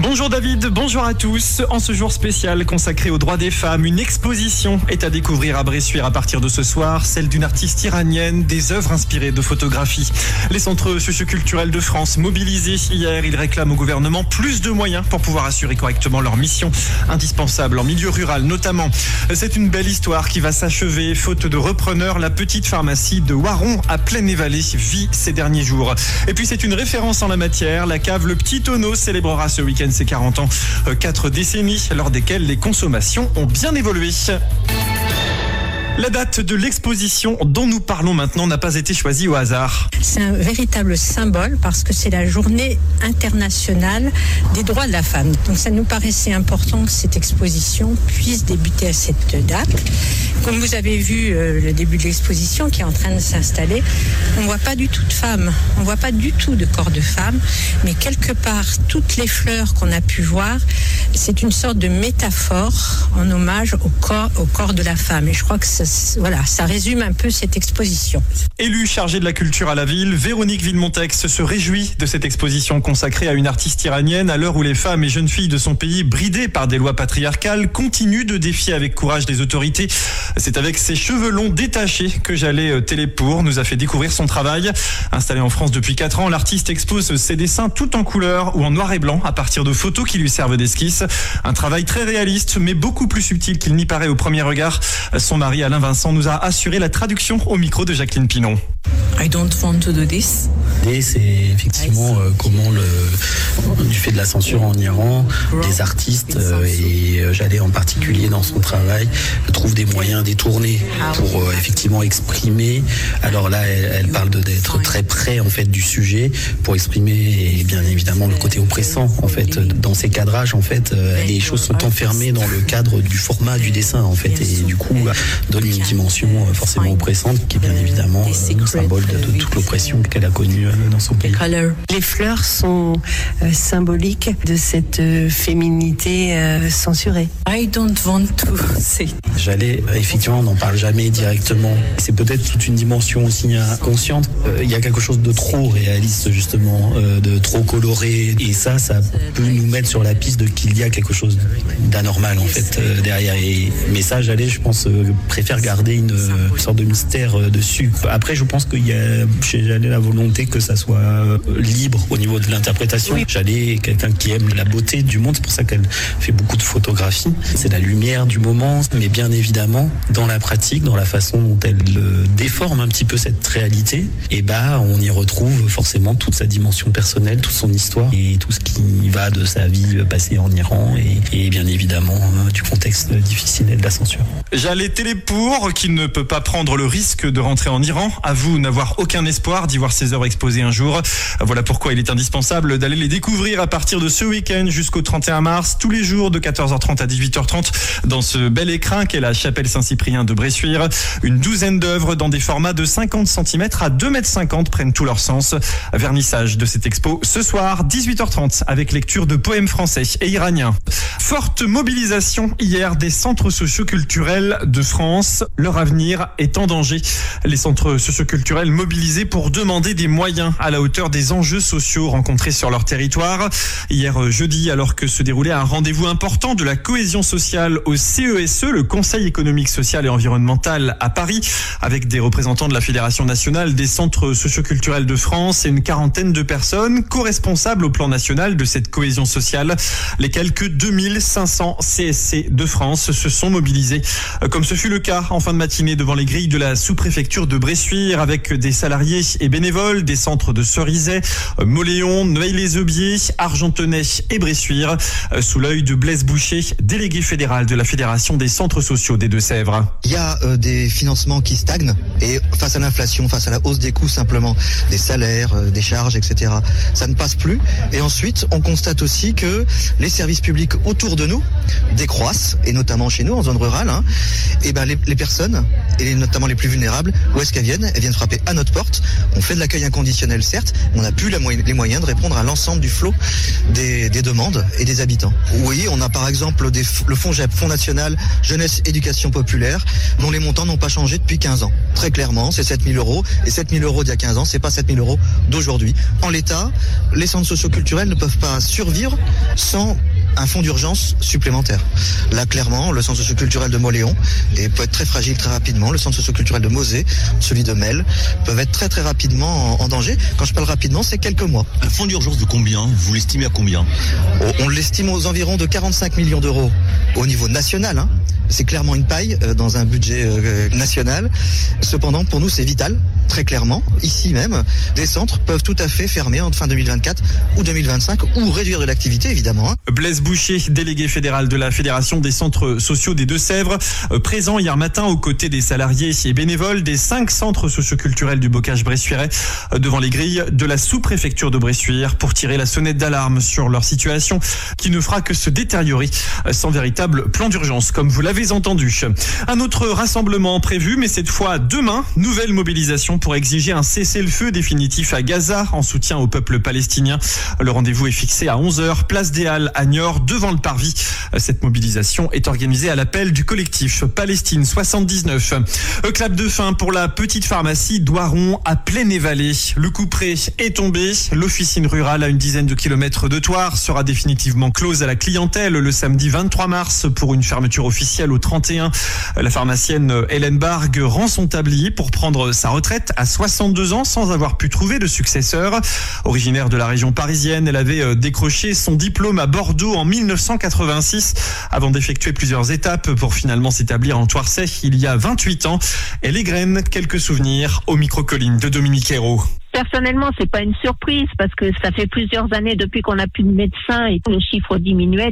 Bonjour David, bonjour à tous. En ce jour spécial consacré aux droits des femmes, une exposition est à découvrir à Bressuire à partir de ce soir, celle d'une artiste iranienne, des œuvres inspirées de photographies. Les centres socioculturels de France mobilisés hier, ils réclament au gouvernement plus de moyens pour pouvoir assurer correctement leur mission, indispensable en milieu rural notamment. C'est une belle histoire qui va s'achever. Faute de repreneur, la petite pharmacie de Waron à Plaine-et-Vallée vit ces derniers jours. Et puis c'est une référence en la matière. La cave Le Petit Tonneau célébrera ce week-end ses 40 ans. 4 décennies lors desquelles les consommations ont bien évolué. La date de l'exposition dont nous parlons maintenant n'a pas été choisie au hasard. C'est un véritable symbole parce que c'est la journée internationale des droits de la femme. Donc ça nous paraissait important que cette exposition puisse débuter à cette date. Comme vous avez vu le début de l'exposition qui est en train de s'installer, on ne voit pas du tout de femmes, on ne voit pas du tout de corps de femmes, mais quelque part, toutes les fleurs qu'on a pu voir, c'est une sorte de métaphore en hommage au corps de la femme. Et je crois que ça résume un peu cette exposition. Élue chargée de la culture à la ville, Véronique Villemontex se réjouit de cette exposition consacrée à une artiste iranienne à l'heure où les femmes et jeunes filles de son pays, bridées par des lois patriarcales, continuent de défier avec courage les autorités. C'est avec ses cheveux longs détachés que Jaleh Télépour nous a fait découvrir son travail. Installée en France depuis 4 ans, l'artiste expose ses dessins tout en couleur ou en noir et blanc à partir de photos qui lui servent d'esquisse. Un travail très réaliste mais beaucoup plus subtil qu'il n'y paraît au premier regard. Son mari Alain Vincent nous a assuré la traduction au micro de Jacqueline Pinon. I don't want to do this. C'est effectivement comment du fait de la censure en Iran, les artistes et Jaleh en particulier dans son travail trouvent des moyens détournés pour effectivement exprimer. Alors là, elle parle d'être très près en fait du sujet pour exprimer et bien évidemment le côté oppressant en fait dans ces cadrages en fait les choses sont enfermées dans le cadre du format du dessin en fait et du coup donne une dimension forcément oppressante qui est bien évidemment symbole de toute l'oppression qu'elle a connue dans son pays. Les fleurs sont symboliques de cette féminité censurée. I don't want to say. Jaleh, effectivement, on n'en parle jamais directement. C'est peut-être toute une dimension aussi inconsciente. Il y a quelque chose de trop réaliste, justement, de trop coloré. Et ça peut nous mettre sur la piste de qu'il y a quelque chose d'anormal, en fait, derrière. Mais ça, Jaleh, je pense, préfère garder une sorte de mystère dessus. Après, je pense qu'il y a chez Jaleh la volonté que ça soit libre au niveau de l'interprétation. Jaleh est quelqu'un qui aime la beauté du monde, c'est pour ça qu'elle fait beaucoup de photographies. C'est la lumière du moment, mais bien évidemment, dans la pratique, dans la façon dont elle déforme un petit peu cette réalité, et on y retrouve forcément toute sa dimension personnelle, toute son histoire et tout ce qui va de sa vie passée en Iran et bien évidemment du contexte difficile et de la censure. Jaleh Télépour, qui ne peut pas prendre le risque de rentrer en Iran, avoue n'avoir aucun espoir d'y voir ses œuvres exposées un jour. Voilà pourquoi il est indispensable d'aller les découvrir à partir de ce week-end jusqu'au 31 mars, tous les jours de 14h30 à 18h30 dans ce bel écrin qu'est la chapelle Saint-Cyprien de Bressuire. Une douzaine d'œuvres dans des formats de 50 cm à 2,50 m prennent tout leur sens. Vernissage de cette expo ce soir, 18h30, avec lecture de poèmes français et iraniens. Forte mobilisation hier des centres socioculturels de France. Leur avenir est en danger. Les centres socioculturels mobilisés pour demander des moyens à la hauteur des enjeux sociaux rencontrés sur leur territoire. Hier jeudi, alors que se déroulait un rendez-vous important de la cohésion sociale au CESE, le Conseil économique, social et environnemental à Paris, avec des représentants de la Fédération nationale des centres socioculturels de France et une quarantaine de personnes co-responsables au plan national de cette cohésion sociale. Les quelques 2500 CSC de France se sont mobilisés, comme ce fut le cas en fin de matinée devant les grilles de la sous-préfecture de Bressuire, avec des salariés et bénévoles des centres de Cerizay, Mauléon, Noailles-les-Aubiers, Argentenay et Bressuire, sous l'œil de Blaise Boucher, délégué fédéral de la Fédération des centres sociaux des Deux-Sèvres. Il y a des financements qui stagnent et face à l'inflation, face à la hausse des coûts simplement, des salaires, des charges, etc., ça ne passe plus. Et ensuite, on constate aussi que les services publics autour de nous décroissent, et notamment chez nous, en zone rurale. Et les personnes, et notamment les plus vulnérables, où est-ce qu'elles viennent ? Elles viennent frapper à notre porte. On fait de l'accueil inconditionnel. additionnel certes, on n'a plus les moyens de répondre à l'ensemble du flot des demandes et des habitants. Oui, on a par exemple le Fonds GEP, Fonds National Jeunesse Éducation Populaire, dont les montants n'ont pas changé depuis 15 ans. Très clairement, c'est 7 000 euros. Et 7 000 euros d'il y a 15 ans, c'est pas 7 000 euros d'aujourd'hui. En l'état, les centres socioculturels ne peuvent pas survivre sans un fonds d'urgence supplémentaire. Là, clairement, le centre socioculturel de Mauléon peut être très fragile très rapidement. Le centre socioculturel de Mosée, celui de Mel, peuvent être très très rapidement en danger. Quand je parle rapidement, c'est quelques mois. Un fonds d'urgence de combien ? Vous l'estimez à combien ? On l'estime aux environs de 45 millions d'euros au niveau national. C'est clairement une paille dans un budget national. Cependant, pour nous, c'est vital, très clairement. Ici même, des centres peuvent tout à fait fermer en fin 2024 ou 2025 ou réduire de l'activité, évidemment. Blaise Boucher, délégué fédéral de la Fédération des centres sociaux des Deux-Sèvres, présent hier matin aux côtés des salariés et bénévoles des 5 centres socioculturels du Bocage-Bressuirais devant les grilles de la sous-préfecture de Bressuire pour tirer la sonnette d'alarme sur leur situation qui ne fera que se détériorer sans véritable plan d'urgence, comme vous l'avez entendu. Un autre rassemblement prévu, mais cette fois demain, nouvelle mobilisation pour exiger un cessez-le-feu définitif à Gaza en soutien au peuple palestinien. Le rendez-vous est fixé à 11h, place des Halles à Niort, devant le Parvis. Cette mobilisation est organisée à l'appel du collectif Palestine 79. Clap de fin pour la petite pharmacie d'Oiron à Plaine-et-Vallée. Le couperet est tombé. L'officine rurale à une dizaine de kilomètres de Thouars sera définitivement close à la clientèle le samedi 23 mars pour une fermeture officielle au 31. La pharmacienne Hélène Bargue rend son tablier pour prendre sa retraite à 62 ans sans avoir pu trouver de successeur. Originaire de la région parisienne, elle avait décroché son diplôme à Bordeaux en 1986 avant d'effectuer plusieurs étapes pour finalement s'établir en Thouarsais il y a 28 ans. Elle égrène quelques souvenirs au micro-colline de Dominique Hérault. Personnellement, c'est pas une surprise parce que ça fait plusieurs années depuis qu'on n'a plus de médecins et le chiffre diminuait.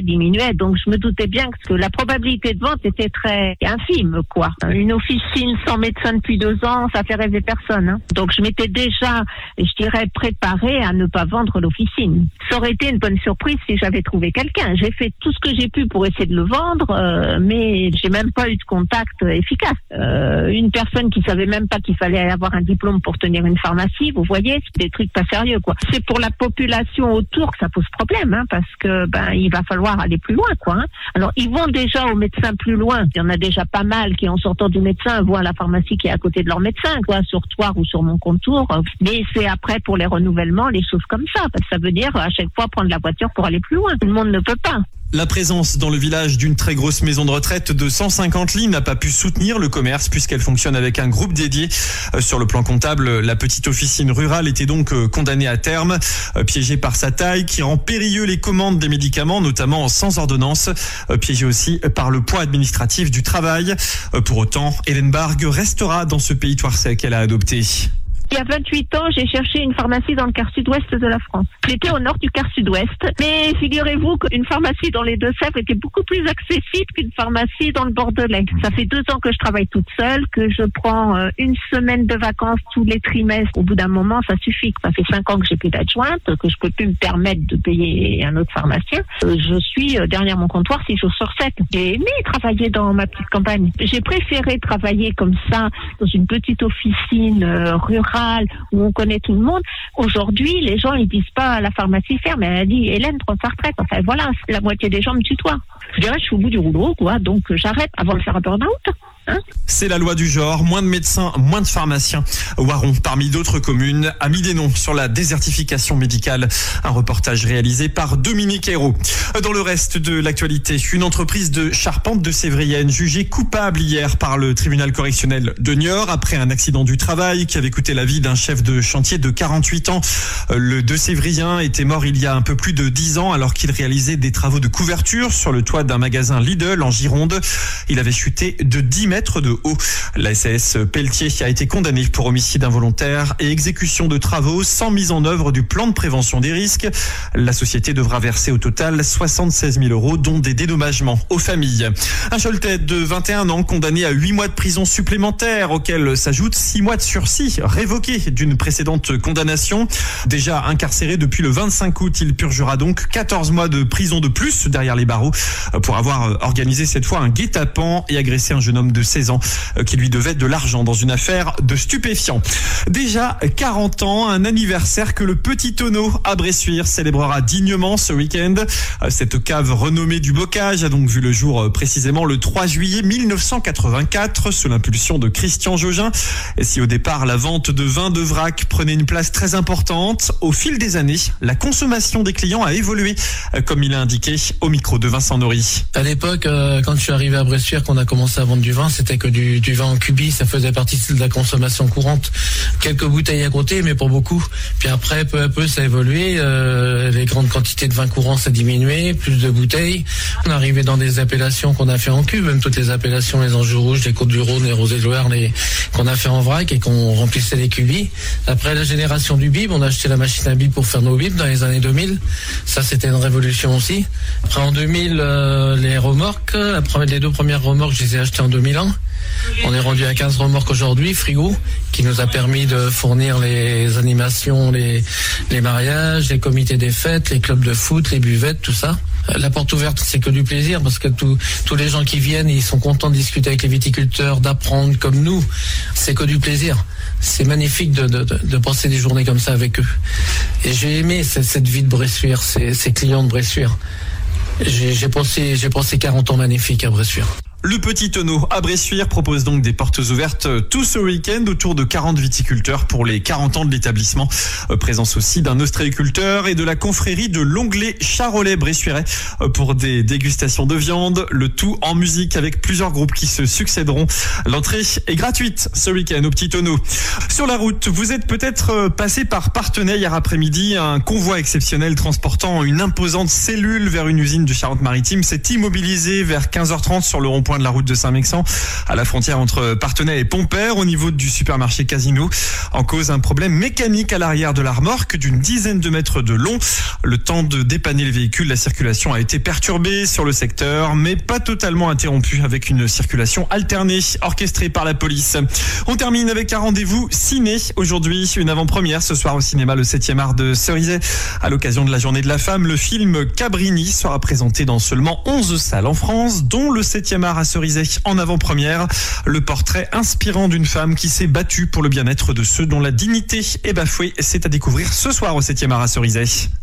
Donc je me doutais bien que la probabilité de vente était très infime, quoi. Une officine sans médecin depuis 2 ans, ça fait rêver personne. Donc je m'étais déjà, je dirais, préparée à ne pas vendre l'officine. Ça aurait été une bonne surprise si j'avais trouvé quelqu'un. J'ai fait tout ce que j'ai pu pour essayer de le vendre, mais j'ai même pas eu de contact efficace. Une personne qui savait même pas qu'il fallait avoir un diplôme pour tenir une pharmacie. Vous voyez, c'est des trucs pas sérieux, quoi. C'est pour la population autour que ça pose problème, parce que il va falloir aller plus loin, quoi. Alors ils vont déjà au médecin plus loin. Il y en a déjà pas mal qui, en sortant du médecin, voient la pharmacie qui est à côté de leur médecin, quoi, sur Thouars ou sur mon contour. Mais c'est après pour les renouvellements, les choses comme ça, parce que ça veut dire à chaque fois prendre la voiture pour aller plus loin. Tout le monde ne peut pas. La présence dans le village d'une très grosse maison de retraite de 150 lits n'a pas pu soutenir le commerce puisqu'elle fonctionne avec un groupe dédié. Sur le plan comptable, la petite officine rurale était donc condamnée à terme, piégée par sa taille qui rend périlleux les commandes des médicaments, notamment sans ordonnance, piégée aussi par le poids administratif du travail. Pour autant, Hélène Bargue restera dans ce pays thouarsais qu'elle a adopté. Il y a 28 ans, j'ai cherché une pharmacie dans le quart sud-ouest de la France. J'étais au nord du quart sud-ouest, mais figurez-vous qu'une pharmacie dans les Deux-Sèvres était beaucoup plus accessible qu'une pharmacie dans le Bordelais. Ça fait 2 ans que je travaille toute seule, que je prends 1 semaine de vacances tous les trimestres. Au bout d'un moment, ça suffit. Ça fait 5 ans que j'ai plus d'adjointe, que je peux plus me permettre de payer un autre pharmacien. Je suis derrière mon comptoir 6 jours sur 7. J'ai aimé travailler dans ma petite campagne. J'ai préféré travailler comme ça, dans une petite officine rurale, où on connaît tout le monde. Aujourd'hui, les gens, ils disent pas la pharmacie ferme, elle a dit Hélène prend sa retraite. Enfin voilà, la moitié des gens me tutoient. Je dirais, je suis au bout du rouleau, quoi, donc j'arrête avant de faire un burn-out. C'est la loi du genre, moins de médecins, moins de pharmaciens. Oiron, parmi d'autres communes, a mis des noms sur la désertification médicale. Un reportage réalisé par Dominique Hérault. Dans le reste de l'actualité, une entreprise de charpente de Sévrienne jugée coupable hier par le tribunal correctionnel de Niort après un accident du travail qui avait coûté la vie d'un chef de chantier de 48 ans. Le Deux-Sévrien était mort il y a un peu plus de 10 ans alors qu'il réalisait des travaux de couverture sur le toit d'un magasin Lidl en Gironde. Il avait chuté de 10 mètres de haut. La SAS Pelletier a été condamnée pour homicide involontaire et exécution de travaux sans mise en œuvre du plan de prévention des risques. La société devra verser au total 76 000 €, dont des dédommagements aux familles. Un Choletais de 21 ans condamné à 8 mois de prison supplémentaire, auquel s'ajoutent 6 mois de sursis révoqués d'une précédente condamnation. Déjà incarcéré depuis le 25 août, il purgera donc 14 mois de prison de plus derrière les barreaux pour avoir organisé cette fois un guet-apens et agressé un jeune homme de 16 ans qui lui devait de l'argent dans une affaire de stupéfiants. Déjà 40 ans, un anniversaire que le Petit Tonneau à Bressuire célébrera dignement ce week-end. Cette cave renommée du bocage a donc vu le jour précisément le 3 juillet 1984 sous l'impulsion de Christian Jaugin. Et si au départ la vente de vin de vrac prenait une place très importante, au fil des années, la consommation des clients a évolué, comme il a indiqué au micro de Vincent Nory. À l'époque, quand je suis arrivé à Bressuire, qu'on a commencé à vendre du vin, c'était que du vin en cubi, ça faisait partie de la consommation courante. Quelques bouteilles à côté, mais pour beaucoup. Puis après, peu à peu, ça a évolué. Les grandes quantités de vin courant, ça a diminué, plus de bouteilles. On est arrivé dans des appellations qu'on a fait en cube, même toutes les appellations, les Anjou Rouges, les Côtes du Rhône, les Rosés de Loire, qu'on a fait en vrac et qu'on remplissait les cubis. Après la génération du bib, on a acheté la machine à bib pour faire nos bibs dans les années 2000. Ça, c'était une révolution aussi. Après, en 2000, les remorques, les 2 premières remorques, je les ai achetées en 2001. On est rendu à 15 remorques aujourd'hui, frigo, qui nous a permis de fournir les animations, les mariages, les comités des fêtes, les clubs de foot, les buvettes, tout ça. La porte ouverte, c'est que du plaisir parce que tous les gens qui viennent, ils sont contents de discuter avec les viticulteurs, d'apprendre comme nous. C'est que du plaisir. C'est magnifique de passer des journées comme ça avec eux. Et j'ai aimé cette vie de Bressuire, ces clients de Bressuire. J'ai passé 40 ans magnifiques à Bressuire. Le Petit Tonneau à Bressuire propose donc des portes ouvertes tout ce week-end autour de 40 viticulteurs pour les 40 ans de l'établissement. Présence aussi d'un ostréiculteur et de la confrérie de l'Onglet Charolais Bressuirais pour des dégustations de viande, le tout en musique avec plusieurs groupes qui se succéderont. L'entrée est gratuite ce week-end au Petit Tonneau. Sur la route, vous êtes peut-être passé par Parthenay hier après-midi. Un convoi exceptionnel transportant une imposante cellule vers une usine de Charente-Maritime s'est immobilisé vers 15h30 sur le rond-point de la route de Saint-Mexan, à la frontière entre Parthenay et Pompère, au niveau du supermarché Casino. En cause, un problème mécanique à l'arrière de la remorque d'une dizaine de mètres de long. Le temps de dépanner le véhicule, la circulation a été perturbée sur le secteur, mais pas totalement interrompue, avec une circulation alternée, orchestrée par la police. On termine avec un rendez-vous ciné. Aujourd'hui, une avant-première ce soir au cinéma, le 7e art de Cerizay. À l'occasion de la Journée de la Femme, le film Cabrini sera présenté dans seulement 11 salles en France, dont le 7e art à Cerizay en avant-première. Le portrait inspirant d'une femme qui s'est battue pour le bien-être de ceux dont la dignité est bafouée. C'est à découvrir ce soir au 7e art à Cerizay.